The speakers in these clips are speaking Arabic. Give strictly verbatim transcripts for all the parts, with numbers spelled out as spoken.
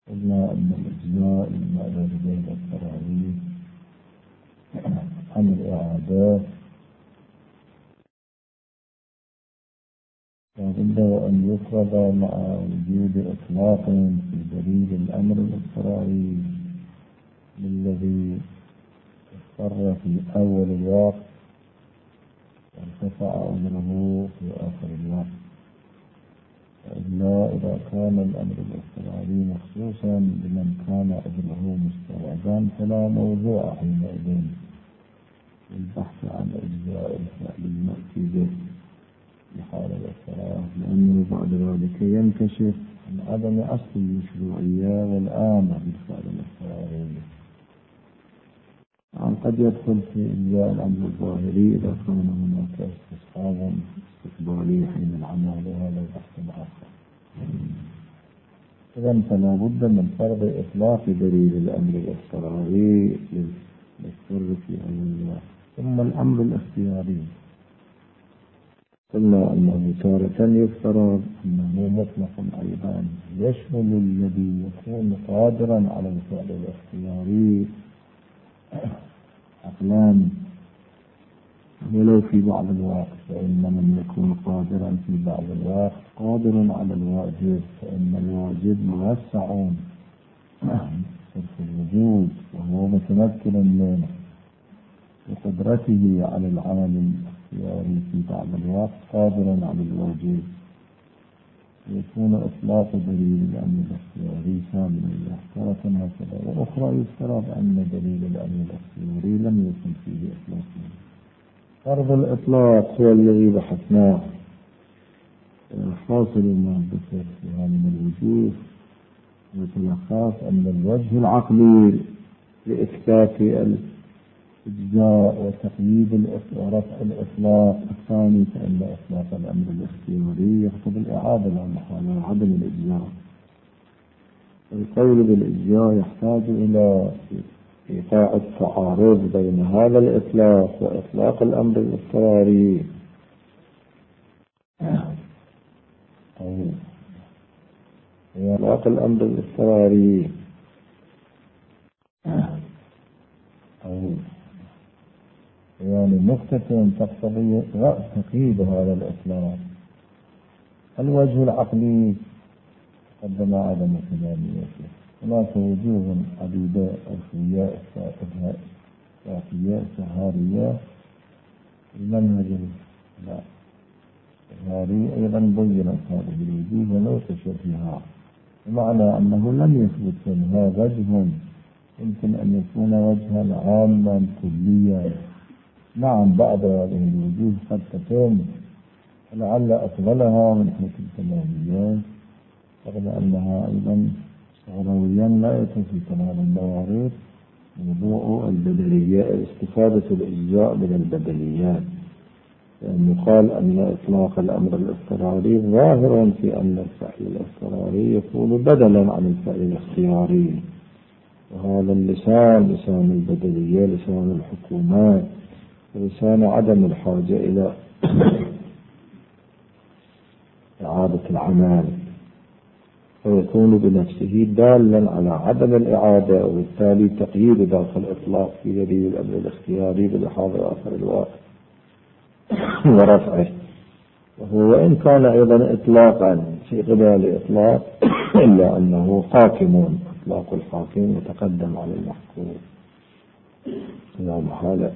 قلنا أن الإجزاء لما بين التراويح عن الإعادات لابد وأن يفرض مع وجود إطلاق في دليل الأمر الاضطراري الذي اضطر في أول الوقت وارتفع أمره في آخر الوقت. إلا إذا كان الأمر الاضطراري مخصوصا بمن كان أجله مستوعبا فلا موضوع حينئذ للبحث عن أجزاء الفعل المأتي به لحال الاضطرار، لأنه بعد ذلك ينكشف عن عدم أصل المشروعية والآمر بالفعل الاضطراري. يعني قد يدخل في إجزاء الأمر الظاهري إذا كان هناك استصحاب استقبالي حين العمل، وهذا بحث آخر. إذن فلا بد من فرض إطلاق دليل الأمر الاضطراري للسر في أول. ثم الأمر الاختياري قلنا أنه تارة يفترض أنه مطلق أيضا يشمل الذي يكون قادرا على الفعل الاختياري عقلا ولو في بعض الوقت، فإن من يكون قادرا في بعض الوقت قادر على الواجب، فإن الواجب موسع في الوجود وهو متمكن منه بقدرته على العمل الاختياري في بعض الوقت قادرا على الواجب، يكون إطلاق دليل الأمر الاختياري شاملا له تارة هكذا. وأخرى يفترض أن دليل الأمر الاختياري لم يكن فيه إطلاق. فرض الإطلاق هو الذي بحثناه. حاصل ما ذكر فيها من الوجوه وتلخص أن الوجه العقلي لإثبات الإجزاء وتقييد ورفع الإطلاق الثاني، فإن إطلاق الأمر الاختياري يقتضي الإعادة لا محالة عدم الإجزاء. القول بالإجزاء يحتاج إلى إيقاع التعارض بين هذا الإطلاق وإطلاق الأمر الاضطراري، أو إطلاق الأمر الاضطراري أو يعني نقطة تقتضي تقييد هذا الإطلاق. الوجه العقلي قدم عدم كماليته. هناك وجوه عديدة ألفية إسرافية سهارية. المنهج السهاري أيضا بينت هذه الوجوه ولو تشبهها، بمعنى أنه لم يثبت منها وجه يمكن أن يكون وجها عاما كليا. نعم بعض هذه الوجوه قد تتم ولعل أفضلها من حيث الكماليات، رغم أنها أيضا غرويا لا يكون في كمال الموارد موضوع البدلية، استفادة الإجزاء من البدليات، لأنه قال أن إطلاق الأمر الاضطراري ظاهر في أن الفعل الاضطراري يكون بدلا عن الفعل الاختياري، وهذا اللسان لسان البدلية، لسان الحكومات، لسان عدم الحاجة إلى إعادة العمل، فيكون بنفسه دالا على عدم الإعادة، وبالتالي تقييد ذاك الإطلاق في دليل الأمر الاختياري بلحاظ آخر الوقت ورفعه. وهو وإن كان أيضا إطلاقا في قبال إطلاق إلا أنه حاكم، إطلاق الحاكم يتقدم على المحكوم لا محالة.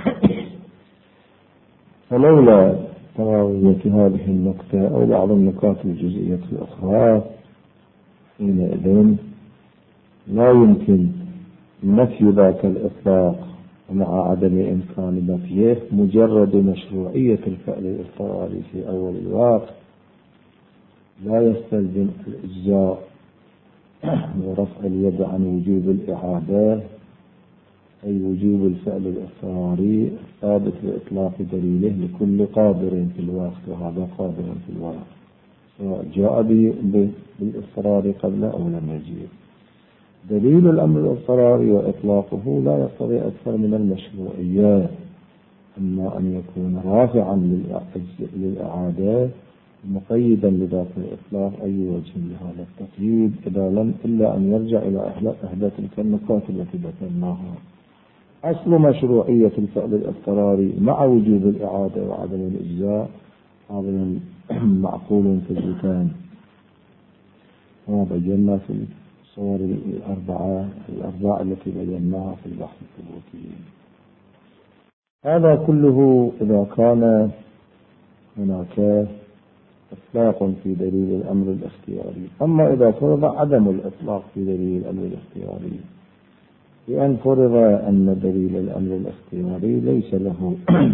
فلولا تراوية هذه النقطة أو بعض النقاط الجزئية الأخرى حينئذ لا يمكن نفي ذاك الإطلاق، ومع عدم إمكان نفيه مجرد مشروعية الفعل الاضطراري في أول الوقت لا يستلزم الإجزاء ورفع اليد عن وجوب الإعادة، أي وجوب الفعل الاضطراري ثابت بإطلاق دليله لكل قادر في الوقت، وهذا قادر في الوقت سواء جاء بالاضطرار قبل أو لم يجيء. دليل الأمر الاضطراري وإطلاقه لا يقتضي أكثر من المشروعيات، أما أن يكون رافعا للإعادة مقيدا لذات الإطلاق أي وجه لهذا التقييد إذا لم إلا أن يرجع إلى إحدى تلك النقاط التي ذكرناها. أصل مشروعية الفعل الاضطراري مع وجوب الإعادة وعدم الإجزاء هذا معقول في البيتان، كما بينا في الصور الأربعة الأربعة التي بيناها في البحث الثبوتي. هذا كله إذا كان هناك إطلاق في دليل الأمر الاختياري. أما إذا فرض عدم الإطلاق في دليل الأمر الاختياري، بأن فرض أن دليل الأمر الاختياري ليس له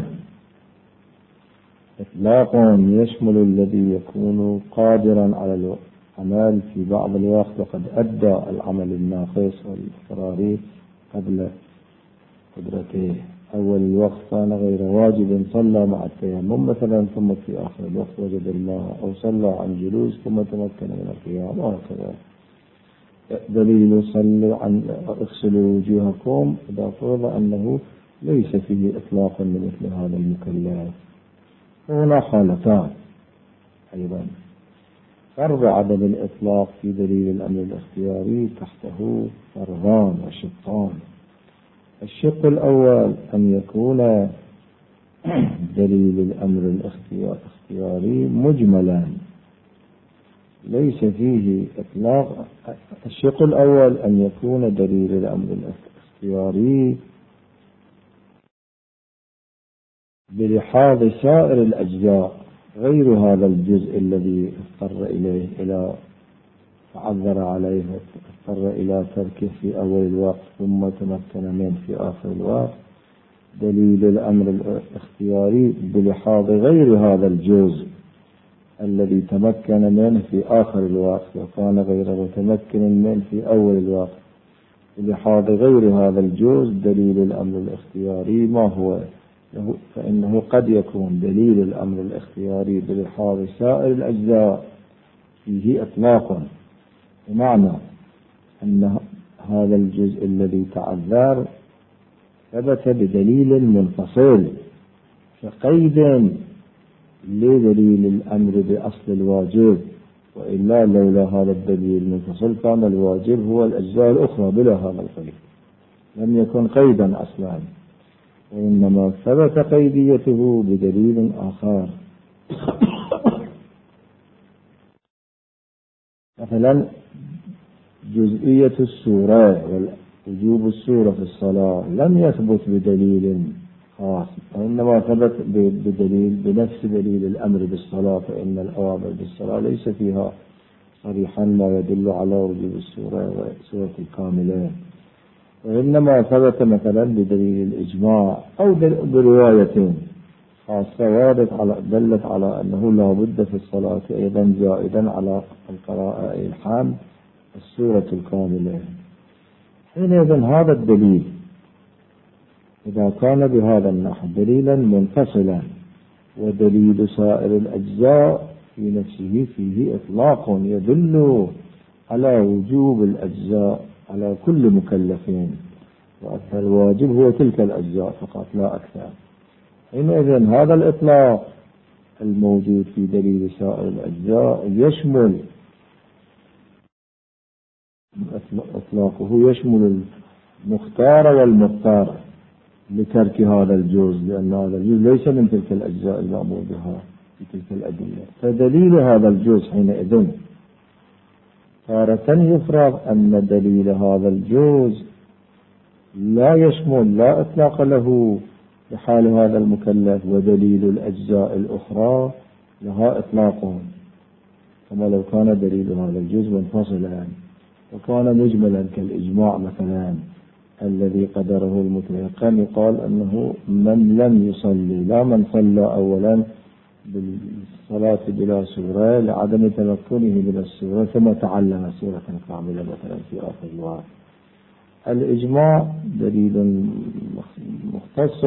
إطلاق يشمل الذي يكون قادرا على العمل في بعض الوقت وقد أدى العمل الناقص والاضطراري قبل قدرته. أول الوقت كان غير واجب صلى مع التيمم مثلا، ثم في آخر الوقت وجد الماء، أو صلى عن جلوس ثم تمكن من القيام، وهكذا. دليل صلوا عن اغسلوا وجوهكم إذا فرض أنه ليس فيه إطلاق لمثل هذا المكلف. هنا حالتان أيضا: فرض عدم الإطلاق في دليل الأمر الاختياري تحته فرضان وشقان. الشق الأول أن يكون دليل الأمر الاختياري مجملا ليس فيه إطلاق. الشق الأول أن يكون دليل الأمر الاختياري بلحاظ سائر الأجزاء غير هذا الجزء الذي اضطر إليه إلى تعذر عليه اضطر إلى تركه في أول الوقت ثم تمكن منه في آخر الوقت. دليل الأمر الاختياري بلحاظ غير هذا الجزء الذي تمكن منه في آخر الوقت وكان غير متمكن منه في أول الوقت. بلحاظ غير هذا الجزء دليل الأمر الاختياري ما هو؟ فإنه قد يكون دليل الأمر الاختياري بلحاظ سائر الأجزاء فيه إطلاق، بمعنى أن هذا الجزء الذي تعذر ثبت بدليل منفصل كقيد لدليل الأمر بأصل الواجب، وإلا لولا هذا الدليل المنفصل كان الواجب هو الأجزاء الأخرى بلا هذا القيد، لم يكن قيدا أصلا، وإنما ثبت قيديته بدليل آخر. مثلا جزئية السورة ووجوب السورة في الصلاة لم يثبت بدليل خاص، وإنما ثبت بدليل بنفس دليل الأمر بالصلاة، فإن الأوامر بالصلاة ليس فيها صريحا ما يدل على وجوب السورة وسورة الكاملة، وإنما ثبت مثلا بدليل الإجماع أو برواية خاصة واردت على دلت على أنه لا بد في الصلاة أيضا زائدا على القراءة الحام السورة الكاملة. حينئذ هذا الدليل إذا كان بهذا النحو دليلا منفصلا ودليل سائر الأجزاء في نفسه فيه إطلاق يدل على وجوب الأجزاء على كل مكلفين، وأكثر الواجب هو تلك الأجزاء فقط لا أكثر. حينئذ هذا الإطلاق الموجود في دليل سائر الأجزاء يشمل إطلاقه يشمل المختار والمختار لترك هذا الجزء، لأن هذا الجزء ليس من تلك الأجزاء المأمور بها في تلك الأدلة. فدليل هذا الجزء حينئذ تارة يفرض أن دليل هذا الجزء لا يشمل لا إطلاق له بحال هذا المكلف، ودليل الأجزاء الأخرى لها إطلاق، كما لو كان دليل هذا الجزء منفصلا وكان مجملا كالإجماع مثلا الذي قدره المتيقن، يقال أنه من لم يصلي لا من صلى أولا بالصلاة بلا سورة لعدم تمكنه من السورة ثم تعلم سورة كاملة مثلا في آخر الوقت. الإجماع دليل مختص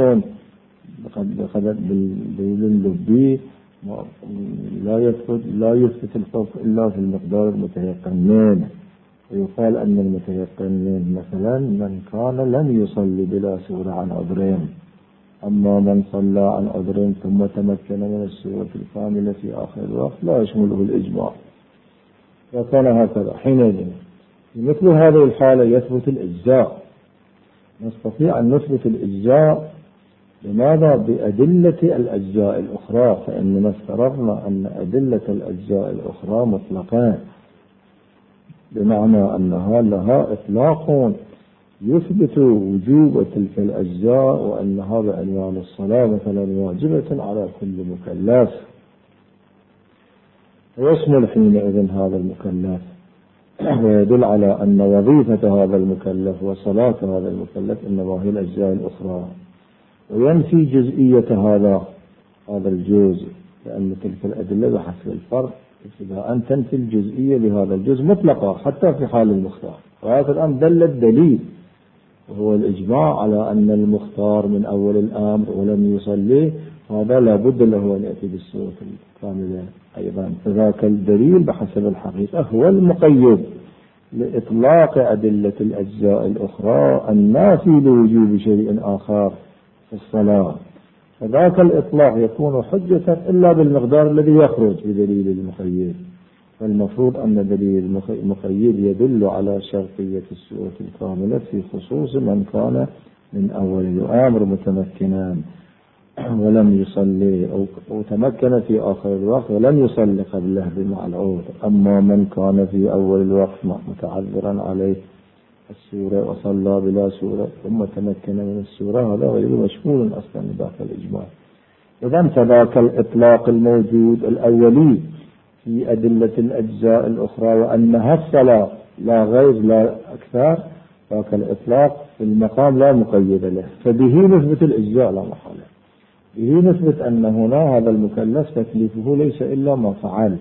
بالدليل اللبي لا يثبت لا يثبت الخوف إلا في المقدار المتيقن منه، ويقال أن المتيقن منه مثلا من كان لم يصلي بلا سورة عن عذرين أما من صلى عن عذر ثم تمكن من السورة الكاملة في آخر الوقت لا يشمله الإجماع. وكان هكذا حينئذ في مثل هذه الحالة يثبت الإجزاء. نستطيع أن نثبت الإجزاء لماذا؟ بأدلة الأجزاء الأخرى، فإننا افترضنا أن أدلة الأجزاء الأخرى مطلقان، بمعنى أنها لها إطلاق يثبت وجوب تلك الأجزاء، وأنها بعنوان الصلاة مثلا واجبة على كل مكلف، ويشمل حينئذ هذا المكلف، ويدل على أن وظيفة هذا المكلف وصلاة هذا المكلف إنما هي الأجزاء الأخرى، وينفي جزئية هذا هذا الجزء، لأن تلك الأدلة بحسب الفرق إذا أن تنفي الجزئية لهذا الجزء مطلقة حتى في حال المختار. وهذا الآن دل الدليل وهو الإجماع على أن المختار من أول الأمر ولم يصلي هذا لا بد له أن يأتي بالسورة الكاملة أيضا. فذاك الدليل بحسب الحقيقة هو المقيد لإطلاق أدلة الأجزاء الأخرى النافي لوجوب شيء آخر في الصلاة. فذاك الإطلاق يكون حجة إلا بالمقدار الذي يخرج بدليل المقيد. فالمفروض أن دليل المقيد يدل على شرطية السورة الكاملة في خصوص من كان من أول الأمر متمكنا ولم يصلي، أو تمكن في آخر الوقت ولم يصلي قبله بمع العود. أما من كان في أول الوقت متعذرا عليه السورة وصلى بلا سورة ثم تمكن من السورة هذا غير مشمول أصلا ذاك الإجماع. إذن فذاك الإطلاق الموجود الأولي في أدلة الأجزاء الأخرى وأنها الصلاة لا غير لا أكثر، ذاك الإطلاق في المقام لا مقيد له، فبه نثبت الأجزاء لا محالة، به نثبت أن هنا هذا المكلف تكليفه ليس إلا ما فعل،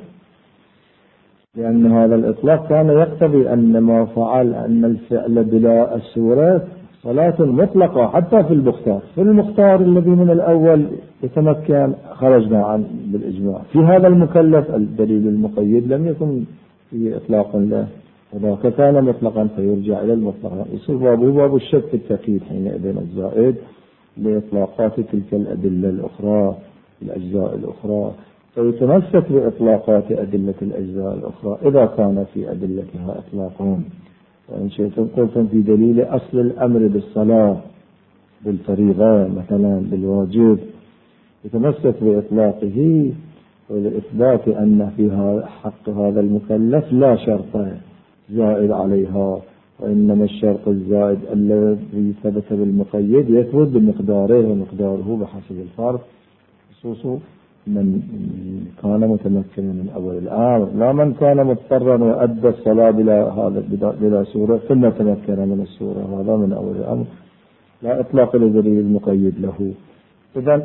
لأن هذا الإطلاق كان يقتضي أن ما فعل أن الفعل بلا السورة صلاة مطلقة حتى في المختار. في المختار الذي من الأول يتمكن خرجنا عن بالإجماع. في هذا المكلف الدليل المقيد لم يكن فيه إطلاق له، وذاك كان مطلقا فيرجع إلى المطلق، يصير بابه باب الشك في التقييد حينئذ الزائد لإطلاقات تلك الأدلة الأخرى الأجزاء الأخرى، فيتمسك بإطلاقات أدلة الأجزاء الأخرى إذا كان في أدلتها إطلاقون. وإن شئتم قلتم في دليل أصل الأمر بالصلاة بالفريضة مثلا بالواجب يتمسك بإطلاقه ولإثبات أن فيها حق هذا المكلف لا شرط زائد عليها، وإنما الشرط الزائد الذي ثبت بالمقيد يثبت بمقداره، ومقداره بحسب الفرق خصوصا من كان متمكنا من أول الأمر، لا من كان مضطرا وأدى الصلاة بلا هذا بلا سورة ثم تمكن من السورة، هذا من أول الأمر لا إطلاق لدليل المقيد له. إذن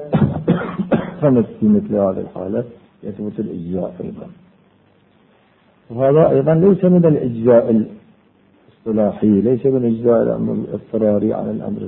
في مثل هذه الحالة يثبت الإجزاء أيضا. وهذا أيضا ليس من الإجزاء الاصطلاحي، ليس من إجزاء الأمر الاضطراري عن الأمر،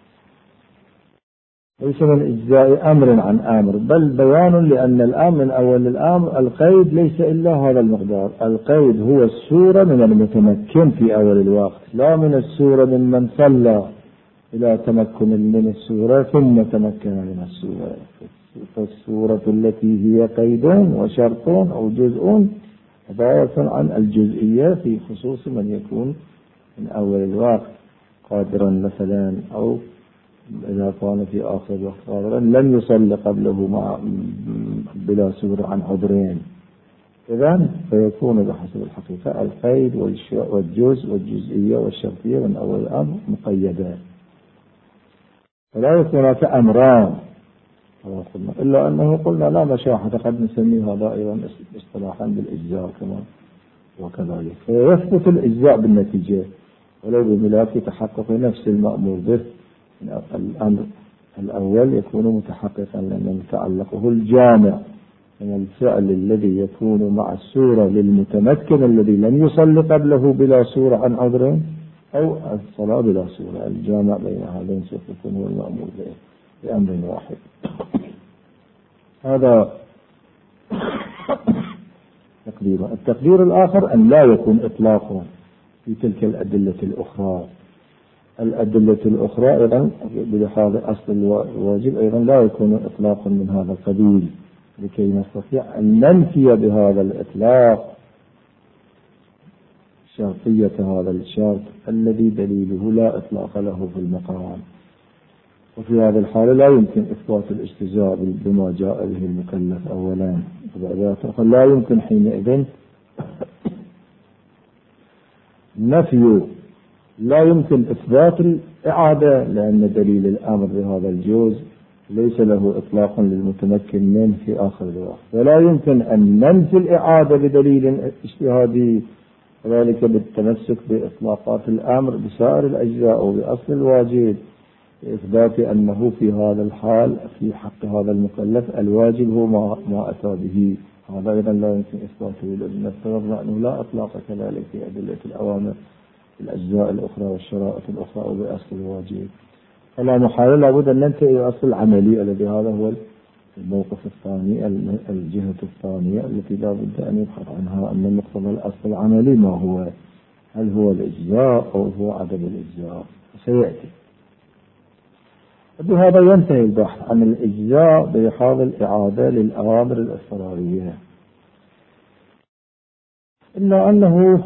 ليس من إجزاء أمر عن أمر، بل بيان لأن الأمر من أول الأمر القيد ليس إلا هذا المقدار. القيد هو السورة من المتمكن في أول الوقت، لا من السورة من من صلى إلى تمكن من السورة ثم تمكن من السورة. فالسورة التي هي قيد وشرط أو جزء عبارة عن الجزئية في خصوص من يكون من أول الوقت قادرا مثلا، أو إذا كان في آخر الوقت قادرا لم يصلي قبله مع بلا سورة عن عذرين. إذن فيكون بحسب الحقيقة القيد والجزء والجزئية والشرطية من أول الأمر مقيدان، فلا يكون هناك أمران إلا أنه قلنا لا مشاحة قد نسمي هذا أيضا اصطلاحا بالإجزاء كما وكذلك. فيثبت الإجزاء بالنتيجة ولو بملاك تحقق نفس المأمور به. الأمر الأول يكون متحققا لأن يتعلقه الجامع من الفعل الذي يكون مع السورة للمتمكن الذي لم يصلي قبله بلا سورة عن عذر، أو الصلاة بلا سورة. الجامع بين هذين سوف يكون هو المأمور به بأمر واحد. هذا تقدير. التقدير الآخر أن لا يكون إطلاقا في تلك الأدلة الأخرى، الأدلة الأخرى أيضا بلحاظ أصل الواجب أيضا لا يكون إطلاق من هذا القبيل، لكي نستطيع أن ننفي بهذا الإطلاق شرطية هذا الشرط الذي دليله لا إطلاق له في المقام. وفي هذه الحالة لا يمكن إثبات الاجتزاء بما جاء به المكلف أولا، لا يمكن حينئذ نفي، لا يمكن إثبات الإعادة، لأن دليل الأمر بهذا الجزء ليس له إطلاق للمتمكن منه في آخر الوقت، ولا يمكن أن ننفي الإعادة بدليل اجتهادي، وذلك بالتمسك بإطلاقات الأمر بسائر الأجزاء وبأصل الواجب، لإثبات أنه في هذا الحال في حق هذا المكلف الواجب هو ما, ما أتى به. هذا أيضا لا يمكن إثباته، لأن افترضنا أنه لا إطلاق كذلك في أدلة الأوامر الأجزاء الأخرى والشرائط الأخرى وبأصل الواجب. فلا محالة لابد أن ننتهي إلى أصل العملي الذي هذا هو الموقف الثاني، الجهة الثانية التي لا بد أن يبحث عنها، أن مقتضى الأصل العملي ما هو، هل هو الإجزاء أو هو عدم الإجزاء، سيأتي. بهذا ينتهي البحث عن الإجزاء بلحاظ الإعادة للأوامر الاضطرارية، إلا أنه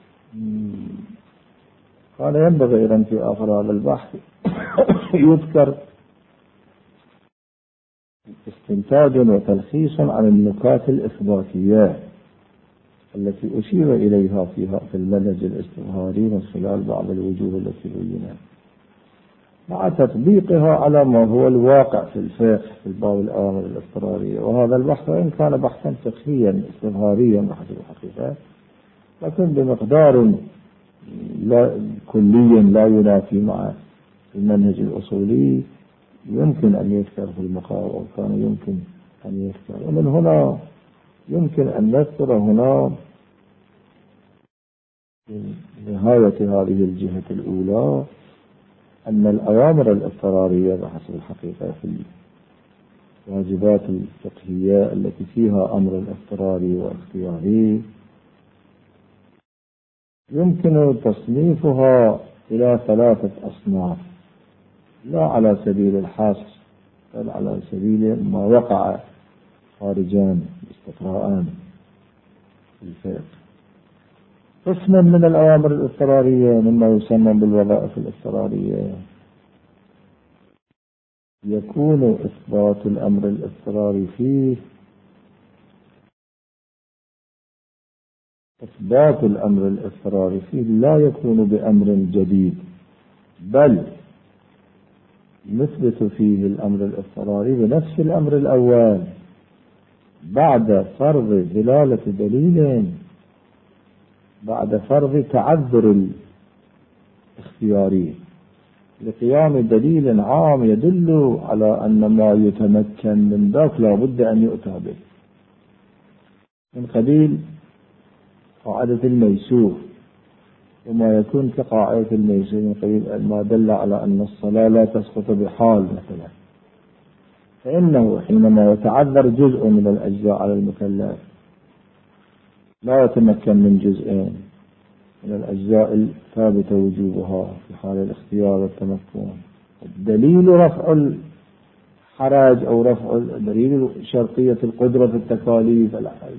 كان ينبغي أيضا في آخر هذا البحث يذكر استنتاج وتلخيص عن النكات الإثباتية التي أشير إليها فيها في المنهج الاستظهاري من خلال بعض الوجوه التي بيناها، مع تطبيقها على ما هو الواقع في الفقه في الباب الأوامر الاضطرارية. وهذا البحث وإن كان بحثا فقهيا استظهاريا بحث الحقيقة، لكن بمقدار لا كلي لا ينافي مع المنهج الأصولي، يمكن أن يذكر في المقام، أو كان يمكن أن يذكر. ومن هنا يمكن أن نذكر هنا نهاية هذه الجهة الأولى أن الأوامر الاضطرارية بحسب الحقيقة في الواجبات الفقهية التي فيها أمر اضطراري واختياري يمكن تصنيفها إلى ثلاثة أصناف، لا على سبيل الحصر بل على سبيل ما وقع خارجان استقراءان في الفقه. قسم من الأوامر الاضطرارية مما يسمى بالوظائف الاضطرارية يكون إثبات الأمر الاضطراري فيه إثبات الأمر الاضطراري فيه لا يكون بأمر جديد، بل نثبت فيه الأمر الاضطراري بنفس الأمر الأول بعد فرض دلالة دليل، بعد فرض تعذر الاختياري لقيام دليل عام يدل على أن ما يتمكن من ذاك لا بد أن يؤتى به، من قبيل قاعدة الميسور، وما يكون كقاعدة الميسور من قبيل ما دل على أن الصلاة لا تسقط بحال مثلا، فإنه حينما يتعذر جزء من الأجزاء على المكلف لا يتمكن من جزئين من الأجزاء الثابتة وجوبها في حال الاختيار والتمكن. الدليل رفع الحرج أو رفع دليل شرطية القدرة في التكاليف،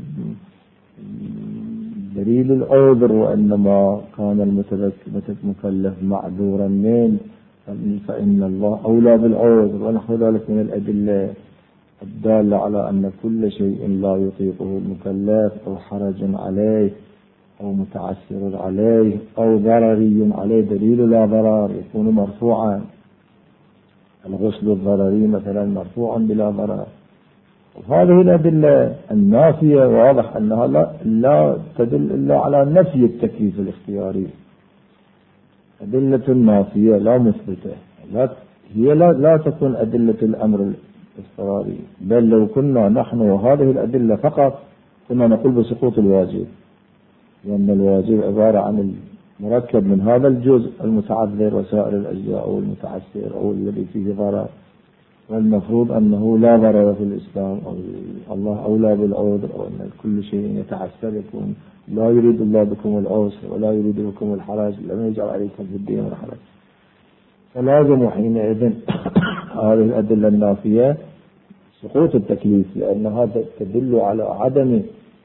دليل العذر، وإنما كان المكلف معذورا منه فإن الله أولى بالعذر، ونحو ذلك من الأدلة الدالة على أن كل شيء لا يطيقه المكلف أو حرج عليه أو متعسر عليه أو ضرري عليه دليل لا ضرر يكون مرفوعا. الغسل الضرري مثلا مرفوعا بلا ضرر. هذه الأدلة النافية واضح أنها لا, لا تدل إلا على نفي التكليف الاختياري، أدلة نافية لا مثبتة، لا هي لا, لا تكون أدلة الأمر الاضطراري، بل لو كنا نحن وهذه الأدلة فقط كنا نقول بسقوط الواجب، لأن الواجب عبارة عن المركب من هذا الجزء المتعذر وسائر الأجزاء أو المتعسر أو الذي فيه ضرر، والمفروض أنه لا ضرر في الإسلام أو الله أولى بالعذر، أو أن كل شيء يتعسر يكون لا يريد الله بكم العسر ولا يريد بكم الحرج، لم يجعل عليكم في الدين الحرج. فلازم حينئذ هذه الأدلة النافية سقوط التكليف، لأن هذا تدل على عدم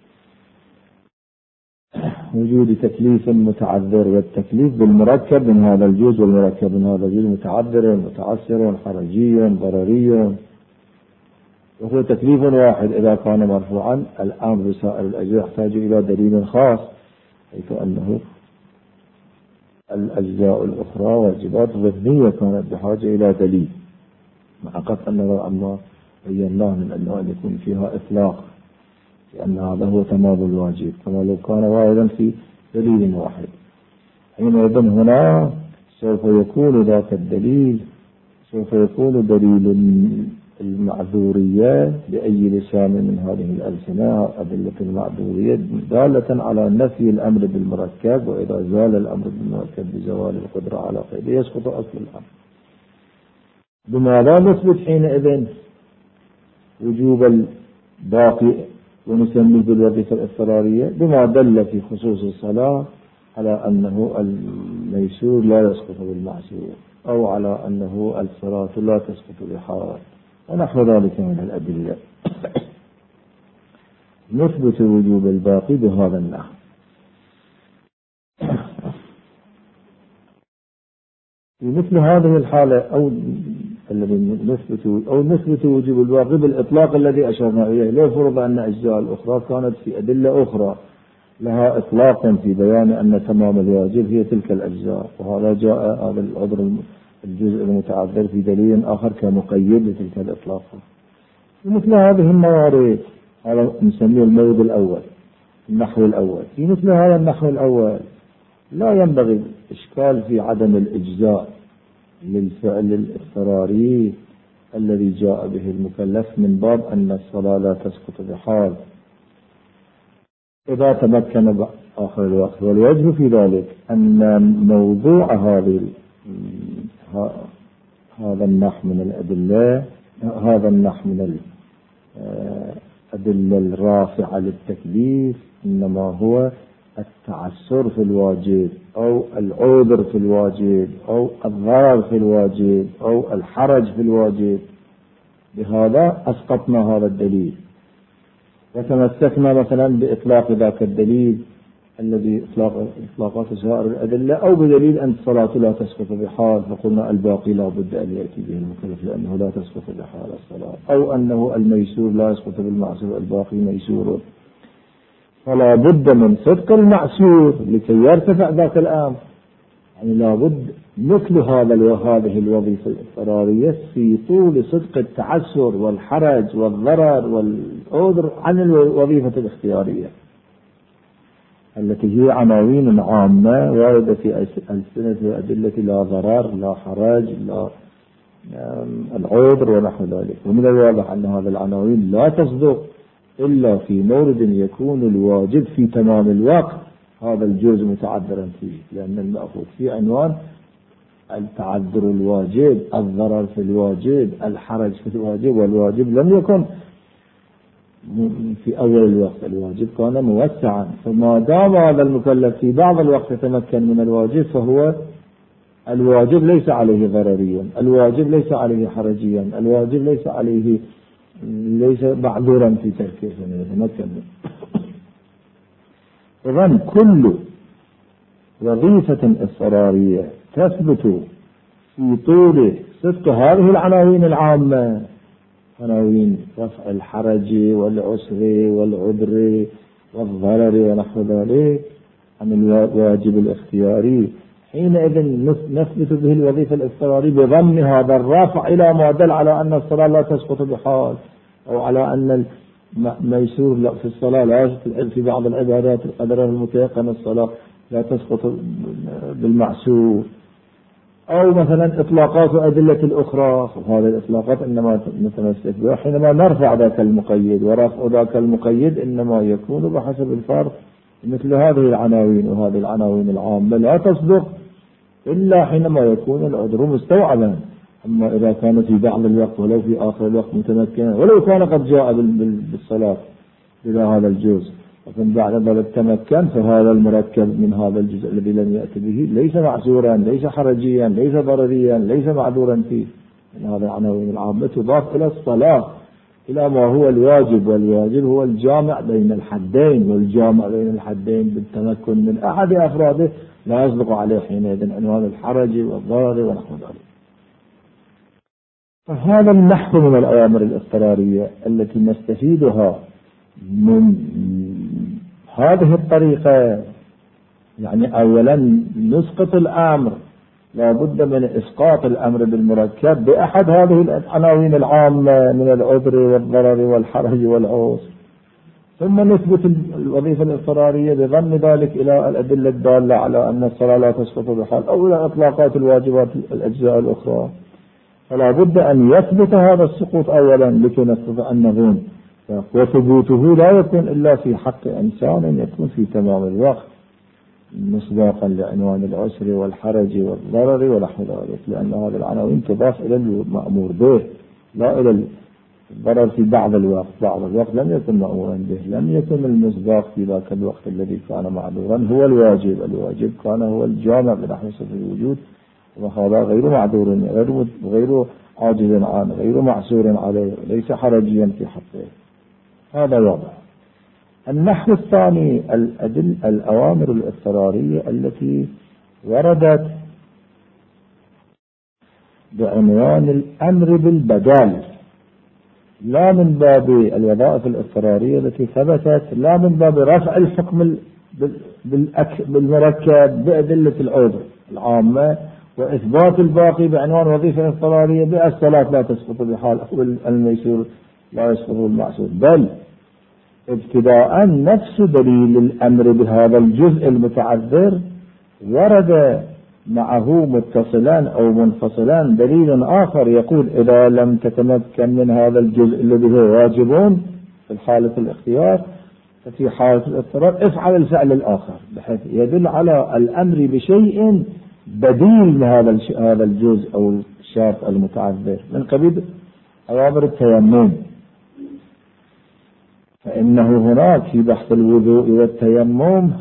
وجود تكليف متعذر، والتكليف بالمركب من هذا الجزء والمركب من هذا الجزء متعذر متعسر حرجي ضرري، وهو تكليف واحد إذا كان مرفوعا. الأمر بسائر الأجزاء يحتاج إلى دليل خاص، حيث أنه الأجزاء الأخرى واجبات ضمنية كانت بحاجة إلى دليل، مع قطع النظر عما بيناه من أنه أن يكون فيها إطلاق، لأن هذا هو تمام الواجب، كما لو كان واحدا في دليل واحد. حينئذ هنا سوف يكون ذاك الدليل سوف يكون دليل المعذورية بأي لسان من هذه الألسنة أدلة المعذورية دالة على نفي الأمر بالمركب، وإذا زال الأمر بالمركب بزوال القدرة على فعله يسقط أصل الأمر. بماذا نثبت حينئذ وجوب الباقي ونسميه بالوظيفة الاضطرارية؟ بما دل في خصوص الصلاة على أنه الميسور لا يسقط بالمعسور، أو على أنه الصلاة لا تسقط بحال، ونحو ذلك من الأدلة. نثبت وجوب الباقي بهذا النحو. في مثل هذه الحالة أو الذي نثبت أو نثبت وجوب الباقي بالإطلاق الذي أشرنا إليه، لو فرض أن أجزاء الأخرى كانت في أدلة أخرى لها إطلاقا في بيان أن تمام الواجب هي تلك الأجزاء، وهذا جاء هذا العذر الجزء المتعذر في دليل آخر كمقيد لتلك الإطلاقات. مثل هذه الموارد هذا نسميه المورد الأول، النحو الأول. في مثل هذا النحو الأول لا ينبغي إشكال في عدم الإجزاء للفعل الاضطراري الذي جاء به المكلف، من باب أن الصلاة لا تسقط بحال إذا تمكن آخر الوقت. والوجه في ذلك أن موضوع هذه هذا النحو من الأدلة هذا النحو من الأدلة الرافعة للتكليف إنما هو التعسر في الواجب، أو العذر في الواجب، أو الضرر في الواجب، أو الحرج في الواجب. بهذا أسقطنا هذا الدليل وتمسكنا مثلا بإطلاق ذاك الدليل الذي إطلاق إطلاقات سائر الأدلة، أو بدليل أن الصلاة لا تسقط بحال، فقلنا الباقي لا بد أن يأتي به المكلف لأنه لا تسقط بحال الصلاة، أو أنه الميسور لا يسقط بالمعسور، الباقي ميسور، فلا بد من صدق المعسور لكي يرتفع ذاك الأمر. يعني لا بد مثل هذا وهذه الوظيفة الاضطرارية في طول صدق التعسر والحرج والضرر والعذر عن الوظيفة الاختيارية التي هي عناوين عامة واردة في ألسنة وأدلة لا ضرر لا حرج لا العذر ونحو ذلك. ومن الواضح أن هذه العناوين لا تصدق إلا في مورد يكون الواجب في تمام الوقت هذا الجزء متعذرا فيه، لأن المأخوذ في عنوان التعذر الواجب، الضرر في الواجب، الحرج في الواجب، والواجب لم يكن في أول الوقت، الواجب كان موسعا. فما دام هذا المكلف في بعض الوقت يتمكن من الواجب فهو الواجب ليس عليه ضرريا، الواجب ليس عليه حرجيا، الواجب ليس عليه ليس معذورا في تركه يتمكن. إذن كل وظيفة اضطرارية تثبت في طول صدق هذه العناوين العامة، عناوين رفع الحرج والعسر والعذر والضرر ونحو ذلك عن الواجب الاختياري، حينئذ نثبت به الوظيفة الاضطرارية بضم هذا الرافع إلى ما دل على أن الصلاة لا تسقط بحال، أو على أن الميسور في الصلاة لا يسقط في بعض العبادات القدر المتيقن الصلاة لا تسقط بالمعسور، أو مثلا إطلاقات وأدلة الأخرى. وهذه الإطلاقات إنما نتمسك بها حينما نرفع ذاك المقيد، ورفع ذاك المقيد إنما يكون بحسب الفرق. مثل هذه العناوين وهذه العناوين العامة لا تصدق إلا حينما يكون العذر مستوعبا، أما إذا كانت في بعض الوقت ولو في آخر الوقت متمكنا، ولو كان قد جاء بالصلاة إلى هذا الجزء، لكن بعد ذلك تمكن، فهذا المركب من هذا الجزء الذي لم يأتي به ليس معذورا، ليس حرجيا، ليس ضرريا، ليس معذورا فيه. من هذا العناوين العامة تضاف إلى الصلاة إلى ما هو الواجب، والواجب هو الجامع بين الحدين، والجامع بين الحدين بالتمكن من أحد أفراده لا يصدق عليه حينئذ عنوان الحرج والضرر ونحو ذلك. فهذا النحو من الأوامر الاضطرارية التي نستفيدها من هذه الطريقة. يعني أولا نسقط الأمر، لا بد من إسقاط الأمر بالمركب بأحد هذه العناوين العامة من العذر والضرر والحرج والعوز، ثم نثبت الوظيفة الاضطرارية بضم ذلك إلى الأدلة الدالة على أن الصلاة لا تسقط بحال، أو إلى إطلاقات الواجبات الأجزاء الأخرى. فلا بد أن يثبت هذا السقوط أولا لكي نستطيع أن نظن، وثبوته لا يكون إلا في حق إنسان يكون في تمام الوقت مصداقا لعنوان العسر والحرج والضرر ونحو ذلك، لأن هذه العناوين تضاف إلى المأمور به لا إلى الضرر في بعض الوقت. بعض الوقت لم يكن مأمورا به، لم يكن المصداق في ذاك الوقت الذي كان معذورا هو الواجب، الواجب كان هو الجامع بنحو صفة الوجود، وهذا غير معذور، غير غير عاجز عنه، غير معسور عليه، ليس حرجيا في حقه. هذا واضح. النحو الثاني الأدل الأوامر الاضطرارية التي وردت بعنوان الأمر بالبدال، لا من باب الوظائف الاضطرارية التي ثبتت، لا من باب رفع الحكم بالمركب بأدلة العذر العامة، وإثبات الباقي بعنوان وظيفة اضطرارية بالصلاة لا تسقط بحال، أو الميسور لا يسقط المعسور، بل ابتداء نفس دليل الأمر بهذا الجزء المتعذر ورد معه متصلان أو منفصلان دليل آخر يقول إذا لم تتمكن من هذا الجزء الذي هو واجبون في حالة الاختيار، ففي حالة الاضطرار افعل الفعل الآخر، بحيث يدل على الأمر بشيء بديل لهذا هذا الجزء أو الشرط المتعذر من قبيل أوامر التيمم. فإنه هناك في بحث الوضوء والتيمم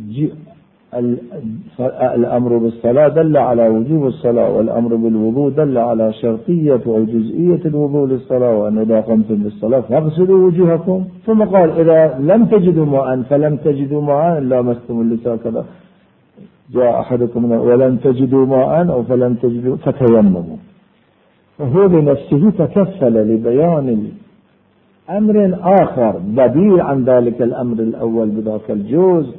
الأمر بالصلاة دل على وجوب الصلاة، والأمر بالوضوء دل على شرطية أو جزئية الوضوء للصلاة، وأن إذا قمتم بالصلاة فاغسلوا وجوهكم، ثم قال إذا لم تجدوا ماء فلم تجدوا ماء لامستم اللسان كذا، جاء أحدكم ولم تجدوا ماء أو فلم تجدوا فتيمموا. فهو بنفسه تكفل لبيان أمر آخر بديل عن ذلك الأمر الأول بذاك الجزء،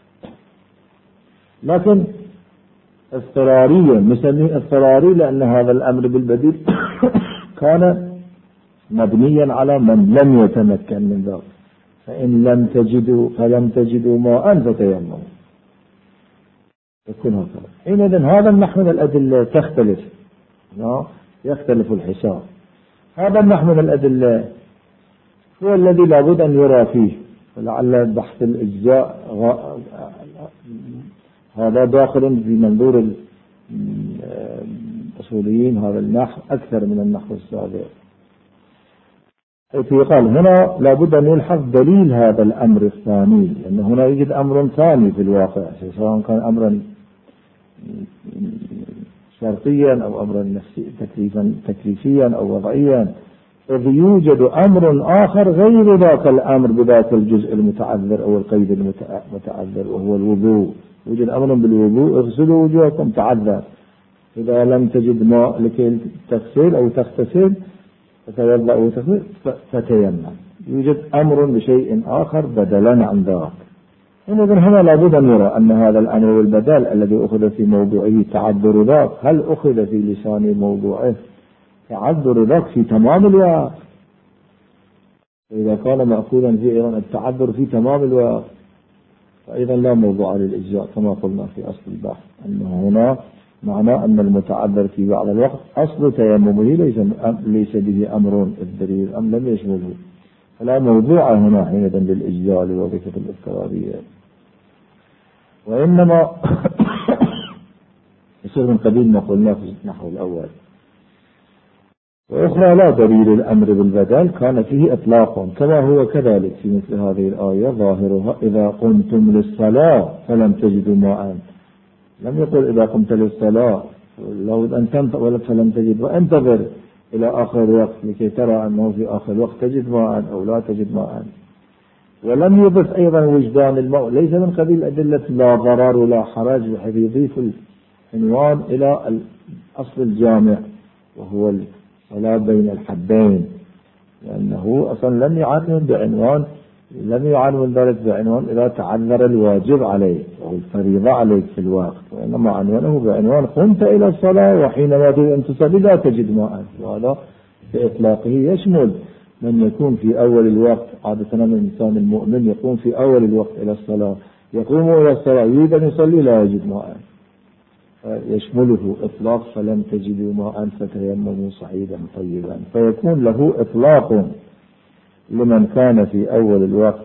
لكن اضطراريا، نسميه اضطراري لأن هذا الأمر بالبديل كان مبنيا على من لم يتمكن من ذلك، فإن لم تجدوا فلم تجدوا ماء فتيمموا، يكون هكذا. حينئذ هذا النحو من الأدلة تختلف، يختلف الحساب. هذا النحو من الأدلة هو الذي لابد أن يرى فيه، ولعل بحث الإجزاء هذا داخل في منظور الأصوليين هذا النحو أكثر من النحو السابق، حيث يقال هنا لابد أن يلحظ دليل هذا الأمر الثاني، لأن هنا يوجد أمر ثاني في الواقع، سواء كان أمرا شرطيا أو أمرا تكليفيا أو وضعيا، إذ يوجد أمر آخر غير ذاك الأمر بذاك الجزء المتعذر أو القيد المتعذر، وهو الوضوء. يوجد أمر بالوضوء اغسلوا وجوهكم تعذر، إذا لم تجد ماء لكي تغسل أو تغتسل فتوضأ وتغسل فتيمم. يوجد أمر بشيء آخر بدلا عن ذاك. إذن هنا لابد أن نرى أن هذا الأمر والبدل الذي أخذ في موضوعه تعذر ذاك، هل أخذ في لسان موضوعه تعذر ذاك في تمام الوقت؟ إذا كان مأخوذا في إيران التعذر في تمام الوقت فأيضا لا موضوع للإجزاء، كما قلنا في أصل البحث أنه هنا معنى أن المتعذر في بعض الوقت أصل تيممه ليس ليس به أمر الدليل أم لم يشمله، فلا موضوع هنا حينئذ للإجزاء لوظيفة الاضطرارية، وإنما يصير من قبيل ما قلنا في النحو الأول. وأخرى لا دليل الأمر بالبدل كان فيه إطلاق، كما هو كذلك في مثل هذه الآية ظاهرها إذا قمتم للصلاة فلم تجدوا ماء، لم يقل إذا قمت للصلاة لو أن تنتظر فلم تجد، وانتظر إلى آخر الوقت لكي ترى أنه في آخر الوقت تجد ماء أو لا تجد ماء. ولم يضف أيضا وجدان الماء، ليس من قبيل أدلة لا ضرر ولا حرج، بحيث يضيف العنوان إلى الأصل الجامع وهو الصلاة بين الحدين، لأنه أصلا لم يعنون بعنوان لم يعنون ذلك بعنوان إذا تعذر الواجب عليه أو الفريضة عليك في الوقت، وإنما عنوانه بعنوان قمت إلى الصلاة وحينما تريد أن تصلي لا تجد ماء. وهذا في إطلاقه يشمل من يكون في أول الوقت، عادة الإنسان المؤمن يقوم في أول الوقت إلى الصلاة، يقوم إلى الصلاة يريد أن يصلي لا يجد ماء، يشمله إطلاق فلم تجدوا ماء فتيمموا صعيدا طيبا، فيكون له إطلاق لمن كان في أول الوقت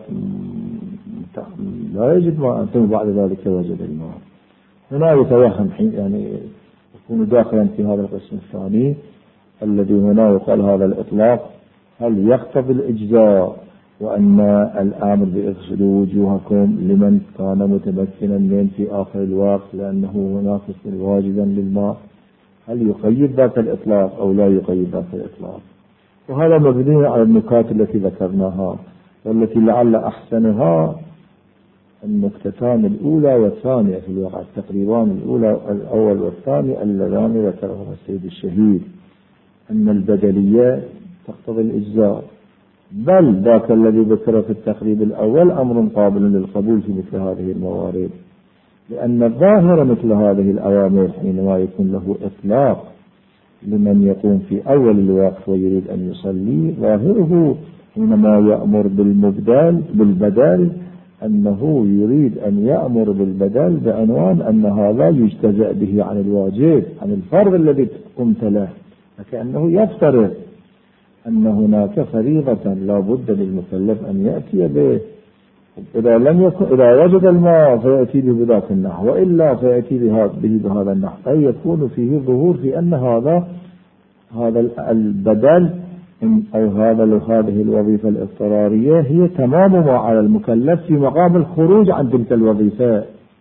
لا يجد ماء ثم بعد ذلك وجد الماء. هنا يتوهم يعني يكون داخلا في هذا القسم الثاني الذي هنا يقال هذا الإطلاق هل يقتضي الإجزاء، وأن الآمر بإغسلوا وجوهكم لمن كان متمكنا من في آخر الوقت لأنه هناك واجدا للماء، هل يقيد ذات الإطلاق أو لا يقيد ذات الإطلاق؟ وهذا مبني على النكات التي ذكرناها، والتي لعل أحسنها النكتتان الأولى والثانية في الواقع، التقريبان الأولى الأول والثاني اللذان ذكرهما السيد الشهيد، أن البدلية تقتضي الإجزاء، بل ذاك الذي ذكر في التقريب الأول أمر قابل للقبول في مثل هذه الموارد، لأن الظاهر مثل هذه الأوامر حينما يكون له إطلاق لمن يقوم في أول الوقت ويريد أن يصلي، ظاهره حينما يأمر بالمبدل بالبدل أنه يريد أن يأمر بالبدل بعنوان أن هذا يجتزأ به عن الواجب عن الفرض الذي قمت له، فكأنه يفترض أن هناك فريضة لا بد للمكلف أن يأتي به، إذا لم يكن إذا وجد الماء فيأتي به بذاك النحو، وإلا فيأتي به بهذا النحو، أي يكون فيه ظهور في أن هذا هذا البدل أو هذا هذه الوظيفة الاضطرارية هي تمام ما على المكلف في مقام الخروج عن تلك الوظيفة،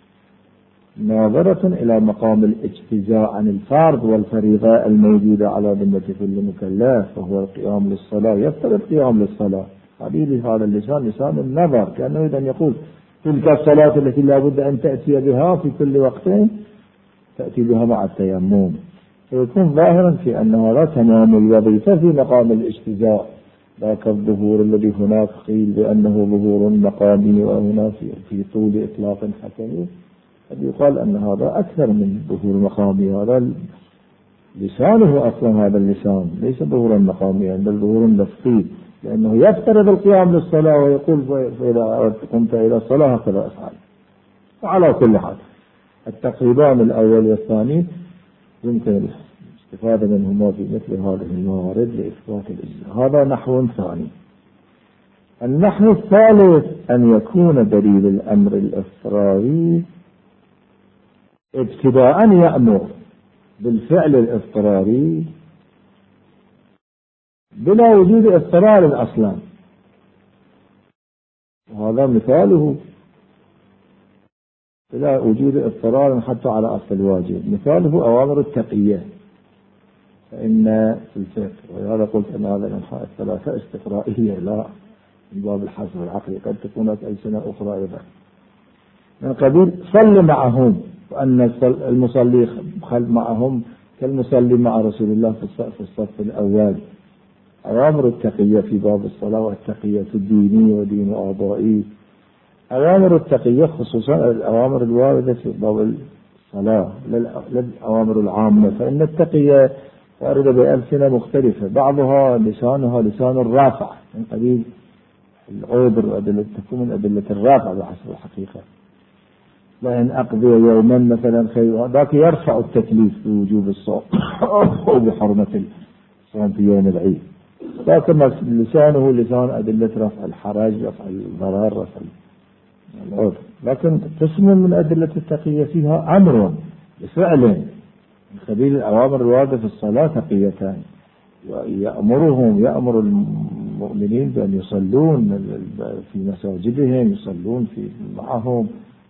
ناظرة إلى مقام الاجتزاء عن الفرض والفريضة الموجودة على ذمة كل مكلف، وهو القيام للصلاة، يفترض قيام للصلاة. هذه هذا اللسان لسان النظر، كأنه إذا يقول تلك الصلاة التي لا بد أن تأتي بها في كل وقت تأتي بها مع التيمم، فيكون ظاهرا في أن هذا تمام الوظيفة في مقام الاجتزاء، ذاك الظهور الذي هناك قيل بأنه ظهور مقامي وهنا في, في طول إطلاق حكمي، قد يقال أن هذا أكثر من ظهور مقامي، هذا لسانه أصلا هذا اللسان ليس ظهورا مقاميا بل ظهور لفظي، لأنه يفترض القيام للصلاة ويقول فإذا قمت إلى الصلاة هكذا أفعل. وعلى كل حال التقريبان الأول والثاني يمكن الاستفادة منهما في مثل هذه الموارد لإثبات الإجزاء. هذا نحو ثاني. النحو الثالث أن يكون دليل الأمر الاضطراري ابتداء يأمر بالفعل الاضطراري بلا وجود اضطرار أصلا، وهذا مثاله بلا وجود اضطرار حتى على أصل الواجب، مثاله أوامر التقية، فإن في الفقه ولهذا قلت أن هذا الأنحاء الثلاثة استقرائية لا من باب الحصر العقلي، قد تكون ألسنة أخرى أيضا من قبيل صل معهم، وأن المصلي معهم كالمصلي مع رسول الله في الصف الأول. أوامر التقية في باب الصلاة والتقية الديني ودين آبائي، أوامر التقية خصوصا الأوامر الواردة في باب الصلاة للأوامر العامة، فإن التقية واردة بألسنة مختلفة، بعضها لسانها لسان الرافع من قبيل العذر وأدلة تكون من أدلة الرافع بحسب الحقيقة، لأن أقضي يوما مثلا خير، ذاك يرفع التكليف بوجوب الصوم أو بحرمة الصوم في يوم العيد، لكن لسانه لسان أدلة رفع الحرج رفع الضرر رفع العذر، لكن قسم من أدلة التقية فيها أمر بفعل من قبيل الأوامر الواردة في الصلاة تقيتان، يأمرهم يأمر المؤمنين بأن يصلون في مساجدهم، يصلون في معهم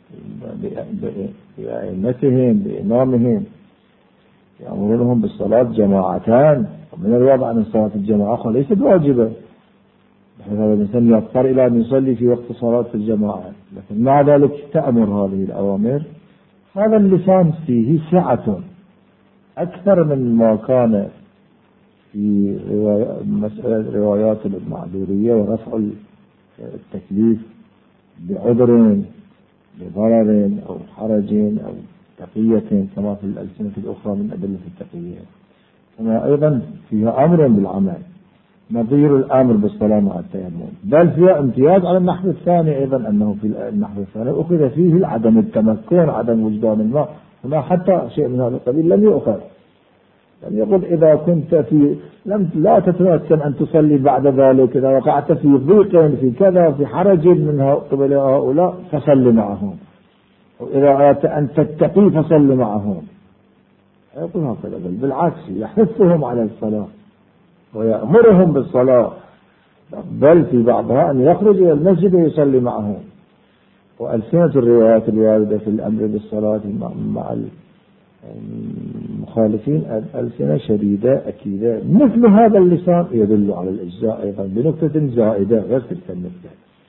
بأئمتهم بإمامهم، يأمرونهم بالصلاة جماعتان. ومن الواضح أن صلاة الجماعة ليست واجبة، بحيث هذا الإنسان يضطر إلى أن يصلي في وقت صلاة الجماعة، لكن مع ذلك تأمر هذه الأوامر. هذا اللسان فيه سعة أكثر من ما كان في مسألة روايات المعذورية ورفع التكليف بعذر بضرر أو حرج أو تقية كما في الألسنة الأخرى من أدلة التقية. كما أيضا فيها أمر بالعمل نظير الأمر بالصلاة مع التيمم، بل فيها امتياز على النحو الثاني أيضا، أنه في النحو الثاني أخذ فيه عدم التمكن، عدم وجدان الماء. هنا حتى شيء من هذا القبيل لم يؤخذ، لم يقل إذا كنت في لم لا تتمكن أن تصلي بعد ذلك، إذا وقعت في ضيق في كذا في حرج من قبل هؤلاء فصل معهم، وإذا أردت أن تتقي فصل معهم. يقول هكذا، بل بالعكس يحثهم على الصلاة ويأمرهم بالصلاة، بل في بعضها أن يخرج إلى المسجد ويصلي معهم. وألسنة الروايات الواردة في الأمر بالصلاة مع المخالفين ألسنة شديدة أكيدة. مثل هذا اللسان يدل على الإجزاء أيضا بنكتة زائدة غير تلك النكتة،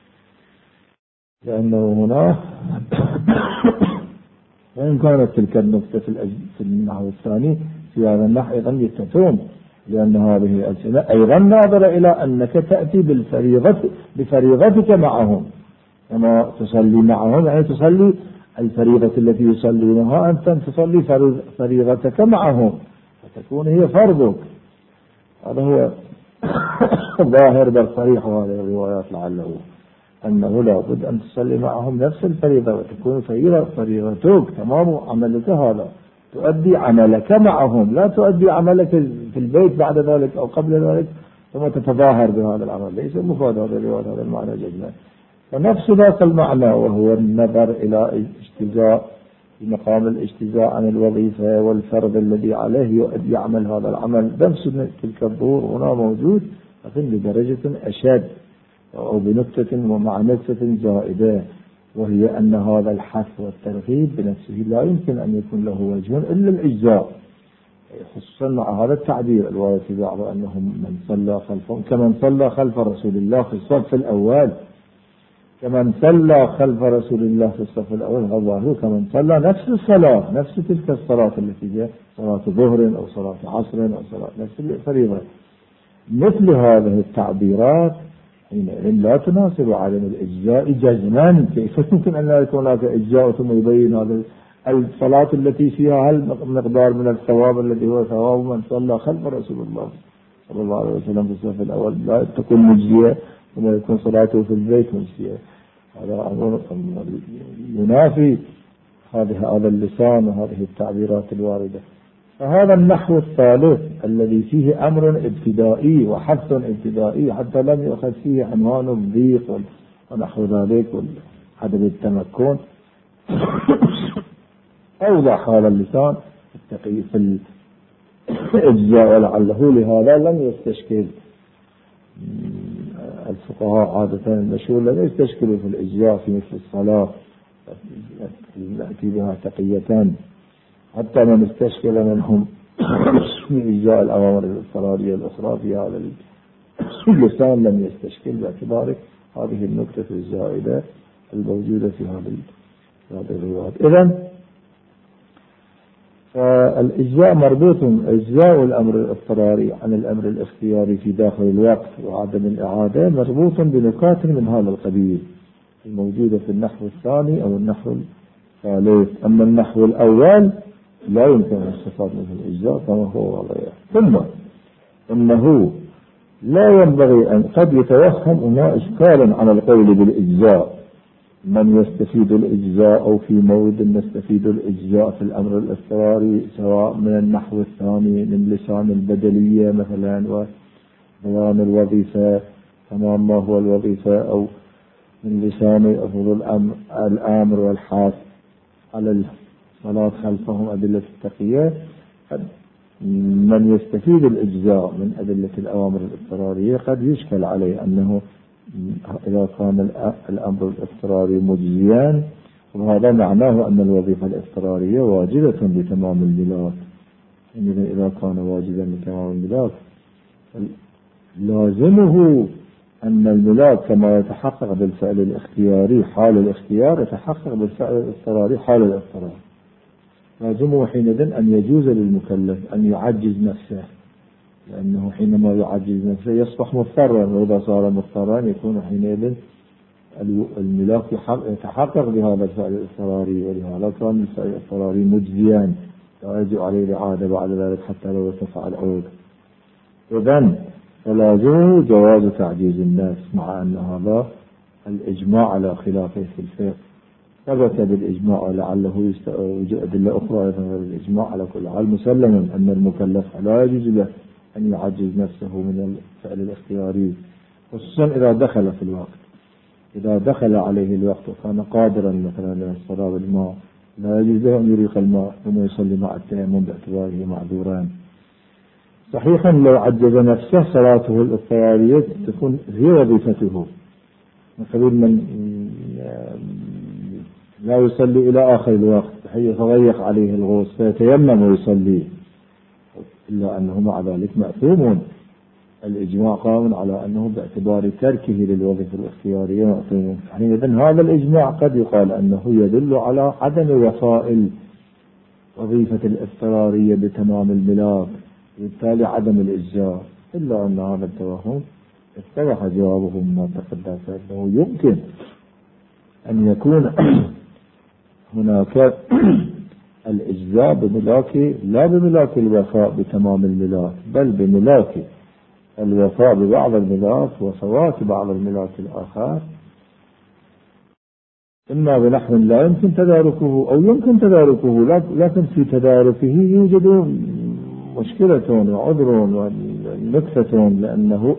لأنه هنا وإن كانت تلك النكتة في النحو الثاني في هذا النحو أيضا يتفهم، لأن هذه الألسنة أيضا ناظرة إلى أنك تأتي بالفريضة بفريضتك معهم، كما تصلي معهم يعني تصلي الفريضة التي يصلونها أنت تصلي فريضتك معهم، فتكون هي فرضك. هذا هو ظاهر بل صريح هذه الروايات، لعله أنه لا بد أن تصلي معهم نفس الفريضة وتكون فريضتك تمام عملك هذا، تؤدي عملك معهم، لا تؤدي عملك في البيت بعد ذلك أو قبل ذلك ثم تتظاهر بهذا العمل. ليس مفاد هذا الرواية، هذا المعنى جدا. فنفس ذاك المعنى، وهو النظر إلى اجتزاء في مقام الاجتزاء عن الوظيفة والفرض الذي عليه يعمل هذا العمل، نفس تلك الظهور هنا موجود، لكن بدرجة أشد أو بنكتة ومع نكتة زائدة، وهي أن هذا الحث والترغيب بنفسه لا يمكن أن يكون له وجه إلا الإجزاء، خصوصا مع هذا التعبير الوارد في بعض أنهم من صلى خلفهم كمن صلى خلف رسول الله في الصف الأول، كمن صلى خلف رسول الله في الصف الأول الله كمن صلى نفس الصلاة، نفس تلك الصلاة التي هي صلاة ظهر أو صلاة عصر أو صلاة نفس الفريضة. مثل هذه التعبيرات لا تناسب عدم الإجزاء جزما. كيف يمكن أن لا يكون هناك إجزاء ثم يبين هذا الصلاة التي فيها هل مقدار من الثواب الذي هو ثواب من صلى خلف رسول الله صلى الله عليه وسلم في الصف الأول لا تكون مجزية ثم يكون صلاته في البيت مجزية؟ هذا أمر ينافي هذا هذا اللسان وهذه التعبيرات الواردة. فهذا النحو الثالث الذي فيه أمر ابتدائي وحث ابتدائي حتى لم يؤخذ فيه عنوان الضيق ونحو ذلك وعدم التمكن، أوضح هذا اللسان التقي في الإجزاء، ولعله لهذا لم يستشكل الفقهاء عادة المشهور لم يستشكلوا في الإجزاء في مثل الصلاة نأتي بها تقية، حتى من استشكل منهم في إجزاء الأوامر الاضطرارية الأخرى في هذا اللسان لم يستشكل باعتبار هذه النكتة الزائدة الموجودة في هذه الروايات. إذن فالإجزاء مربوط، إجزاء الأمر الاضطراري عن الأمر الاختياري في داخل الوقت وعدم الإعادة مربوط بنكات من هذا القبيل الموجودة في النحو الثاني أو النحو الثالث. أما النحو الأول لا يمكن أن يستفاد منه الإجزاء كما هو واضح. ثم إنه لا ينبغي أن قد يتوهم هنا إشكالا على القول بالإجزاء، من يستفيد الإجزاء أو في مورد نستفيد الإجزاء في الأمر الاضطراري سواء من النحو الثاني من لسان البدلية مثلا وبيان الوظيفة تمام ما هو الوظيفة، أو من لسان أفضل الأمر والحاث على الصلاة خلفهم أدلة التقية، قد من يستفيد الإجزاء من أدلة الأوامر الاضطرارية قد يشكل عليه أنه إذا كان الأمر الاضطراري مجزيا وهذا معناه أن الوظيفة الاضطرارية واجبة بتمام الملاك. إذا كان واجبا بتمام الملاك لازمه أن الملاك كما يتحقق بالفعل الاختياري حال الاختيار يتحقق بالفعل الاضطراري حال الاضطرار. لازمه حينئذ أن يجوز للمكلف أن يعجز نفسه، لأنه حينما يعجز نفسه يصبح مضطرا، وإذا صار مضطرا يكون حينئذ الملاك يتحقق بهذا الفعل الاضطراري، ولهذا كان الفعل الاضطراري مجزيا لا يجب عليه الإعادة بعد ذلك حتى لو ارتفع العود. إذن فلازمه جواز تعجيز النفس، مع أن هذا الإجماع على خلافه في الفقه ثبت بالإجماع، ولعله يوجد أدلة أخرى غير الإجماع. على كل حال مسلم أن المكلف لا يجوز له أن يعجز نفسه من الفعل الاختياري، خصوصا إذا دخل في الوقت. إذا دخل عليه الوقت وكان قادرا مثلا على الصلاة بالماء لا يجوز له أن يريق الماء ثم يصلي مع التيمم باعتباره معذورا. صحيحا لو عجز نفسه صلاته الاضطرارية تكون هي وظيفته، مثلا من لا يصلي إلى آخر الوقت فيضيق عليه الغوص فيتيمم ويصلي، إلا أنه مع ذلك مأثوم. الإجماع قام على أنه باعتبار تركه للوظيفة الاختيارية مأثوم. إذن هذا الإجماع قد يقال أنه يدل على عدم وفاء وظيفة الاضطرارية بتمام الملاك، وبالتالي عدم الإجزاء، إلا أن هذا التوهم اتضح جوابه مما تقدم، فإنه يمكن أن يكون هناك الإجزاء بملاك لا بملاك الوفاء بتمام الملاك، بل بملاك الوفاء ببعض الملاك وفوات بعض الملاك الآخر، إما بنحو لا يمكن تداركه أو يمكن تداركه، لكن في تداركه يوجد مشكلة وعذر ونكتة، لأنه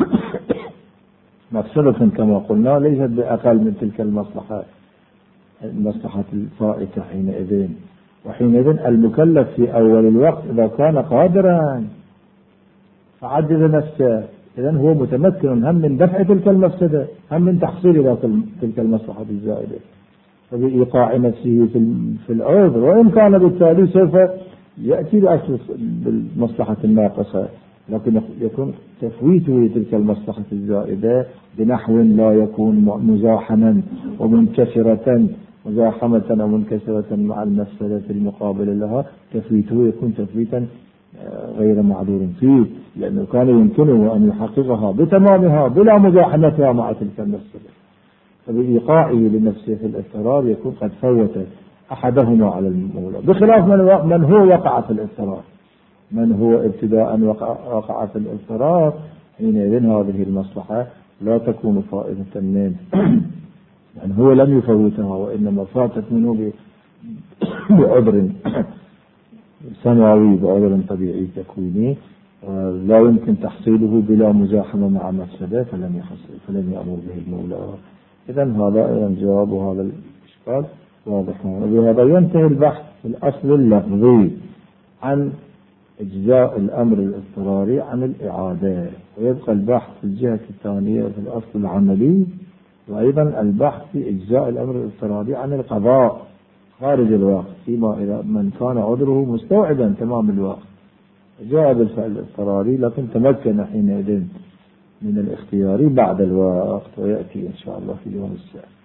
مفسدة كما قلنا ليست بأقل من تلك المصلحة المصلحة الفائتة حينئذ. وحينئذ المكلف في أول الوقت إذا كان قادرا فعجز نفسه، إذن هو متمكن هم من دفع تلك المفسدة هم من تحصيل تلك المصلحة الزائدة، فبإيقاع نفسه في العذر، وإن كان بالتالي سوف يأتي بالمصلحة الناقصة، لكن يكون تفويته لتلك المصلحة الزائدة بنحو لا يكون مزاحما ومنكسرة مزاحمة أو منكسرة مع المفسدة المقابلة لها، تفويته يكون تفويتا غير معذور فيه، لأنه كان يمكنه أن يحققها بتمامها بلا مزاحمتها مع تلك المفسدة، فبإيقاعه لنفسه في الاضطرار يكون قد فوت أحدهما على المولى، بخلاف من, من هو وقع في الاضطرار. من هو ابتداء وقع, وقع في الاضطرار حينئذ هذه المصلحة لا تكون فائدة منه، يعني هو لم يفوتها وإنما فاتت منه بعذر سماوي، بعذر طبيعي تكويني لا يمكن تحصيله بلا مزاحمة مع مفسدة، فلم يحصل فلم يأمر به المولى. إذن هذا جواب هذا الإشكال واضح. وبهذا ينتهي البحث في الأصل اللفظي عن إجزاء الأمر الاضطراري عن الإعادة، ويبقى البحث في الجهة الثانية في الأصل العملي، وأيضا البحث في إجزاء الأمر الاضطراري عن القضاء خارج الوقت، فيما إذا من كان عذره مستوعبا تمام الوقت جاء بالفعل الاضطراري لكن تمكن حينئذ من الاختيار بعد الوقت، ويأتي إن شاء الله في اليوم السابق.